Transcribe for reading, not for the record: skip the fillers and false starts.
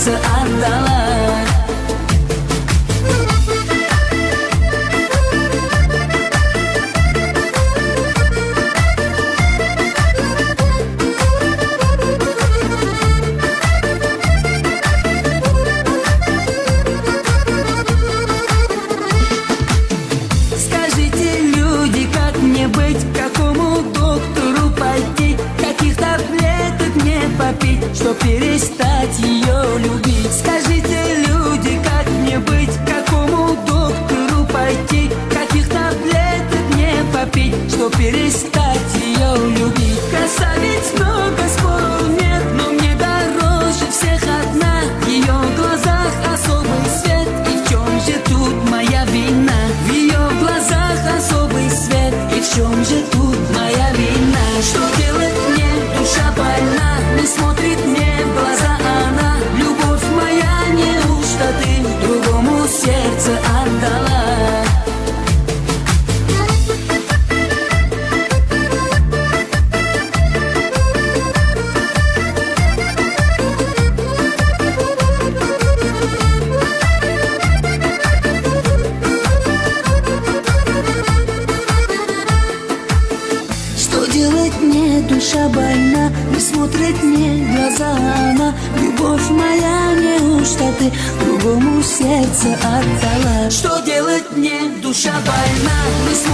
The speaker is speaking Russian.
сердце отдала. Скажите, люди, как мне быть, к какому доктору пойти, каких таблеток мне попить, чтоб перестать ее любить? Скажите, люди, как мне быть, к какому доктору пойти, каких таблеток мне попить, чтоб перестать ее любить? Красавиц много, спору нет, но мне дороже всех одна. В ее глазах особый свет, и в чем же тут моя вина? В ее глазах особый свет, и в чем же тут моя вина? Что делать мне, душа больна, не смотрит мне в глаза она. Любовь моя, неужто ты другому сердце отдала? Что делать мне, душа больна, не смотрит мне в глаза она. Любовь моя, неужто ты другому сердце отдала? Что делать мне, душа больна, не смотрит